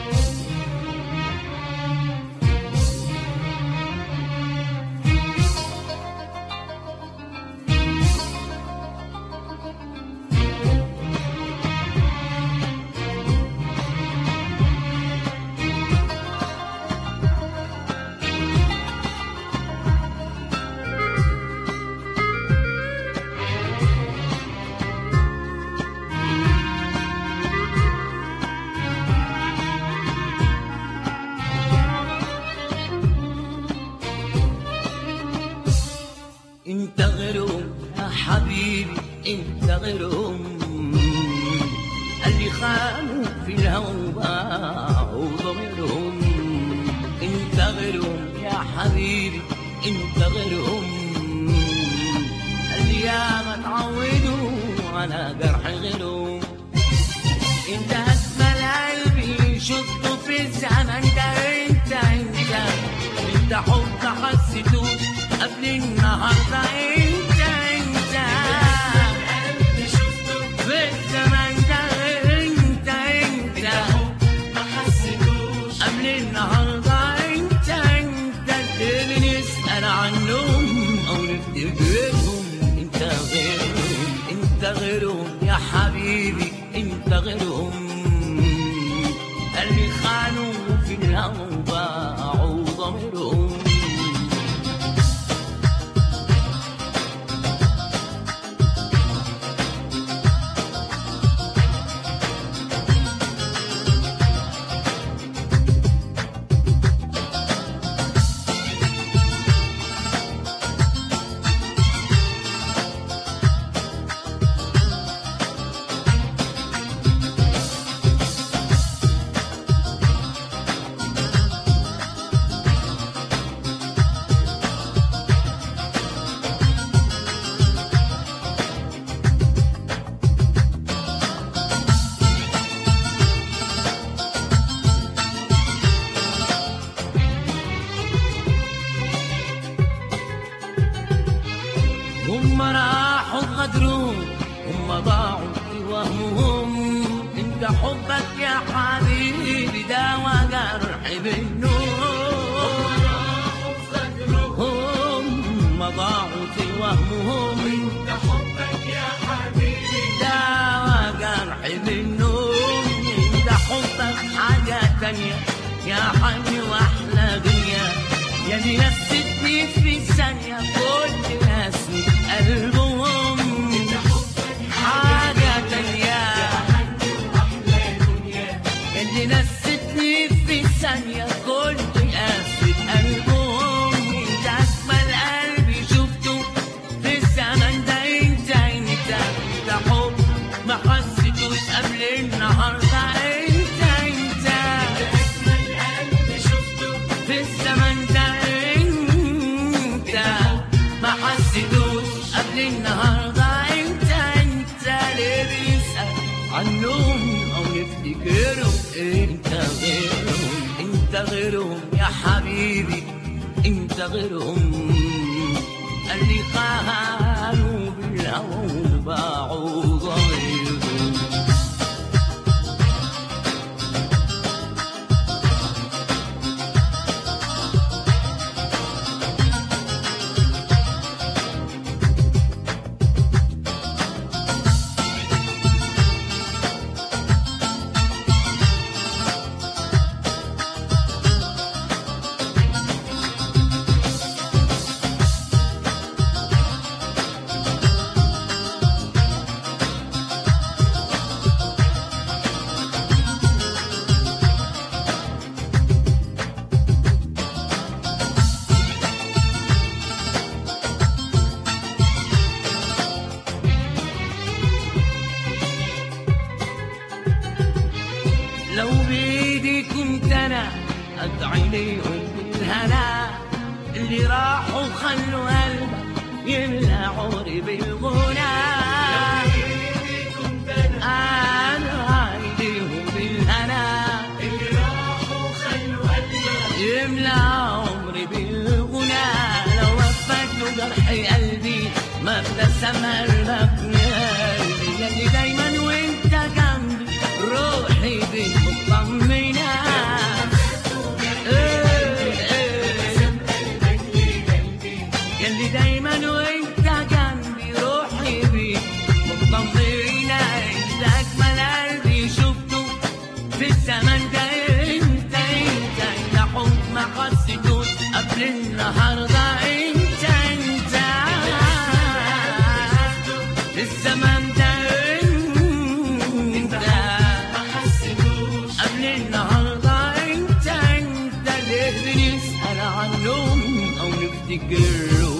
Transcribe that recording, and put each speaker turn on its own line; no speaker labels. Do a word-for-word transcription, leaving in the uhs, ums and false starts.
انت غيرهم يا حبيبي، انت غيرهم اللي خانوا في الهوى وباعوا ضميرهم. انت غيرهم يا حبيبي، انت غيرهم اللي ياما تعودوا على جرح غيرهم. انت اجمل قلبي شفته في الزمن ده، انت انت انت حب حسيته قبل النهارده. انت انت قلبي شفته في الزمن ده، انت انت ما حسيتوش قبل النهارده. انت انت اللي نسأل عنهم او نفتكرهم. انت غيرهم، انت غيرهم يا حبيبي، انت غيرهم اللي خانوا في الهوى وباعوا ضميرهم. هم راحوا غدروا، هم ضاعوا في وهمهم. انت حبك يا حبيبي داوى جرحي بالنور. هم ضاعوا في وهمهم. انت حبك يا حبيبي داوى جرحي بالنور. انت حبك حاجة تانية يا حبيبي واحلى دنيا، يا اللي نسيتني في ثانية كل ناسي قلبهم. انت حبك حاجة تانية يا حبيبي واحلى دنيا، يا اللي نسيتني في ثانية كل ناسي قلبهم. انت اجمل قلبي شفته في الزمن ده، انت انت انت حب ما حسيتوش قبل النهارده. انت انت اجمل قلبي شفته في الزمن ده، ما حسيتوش قبل النهارده. انت انت ليه بنسأل عنهم او نفتكرهم. انت غيرهم، انت غيرهم يا حبيبي، انت غيرهم اللي خانوا بالهوى وباعوا ضميرهم. لو بيدي كنت انا ادعي ليهم بالهنا، اللي راحوا خلوا قلبك يملى عمري بالغنى. لو بيدي كنت انا ادعي ليهم بالهنا، اللي راحوا خلوا قلبك يملى عمري بالغنى. لو وفت جرحي قلبي ما ابتسم قلبك من قلبي، ياللي دايما وانت جنبي روحي بيك مطمنة. طمينا انت اجمل قلبي شفته في الزمن ده. انت انت انت حب ما حسيتوش قبل النهارده. انت انت في الزمن ده. انت ما حسيتوش قبل النهارده. انت انت ليه بنسأل عنهم او نفتكرهم؟